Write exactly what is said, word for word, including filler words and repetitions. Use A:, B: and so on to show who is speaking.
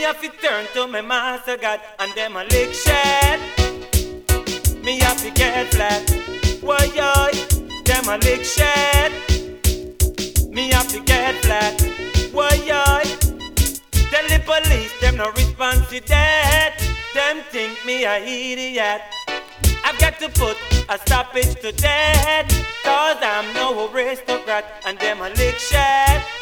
A: Me have to turn to my master God, and them a lick shed. Me have to get flat. Why yo? Them a lick shed. Me have to get flat. Why yo? Tell the police them no response to that. Them think me a idiot. I've got to put a stoppage to that, cause I'm no aristocrat, and them a lick shed.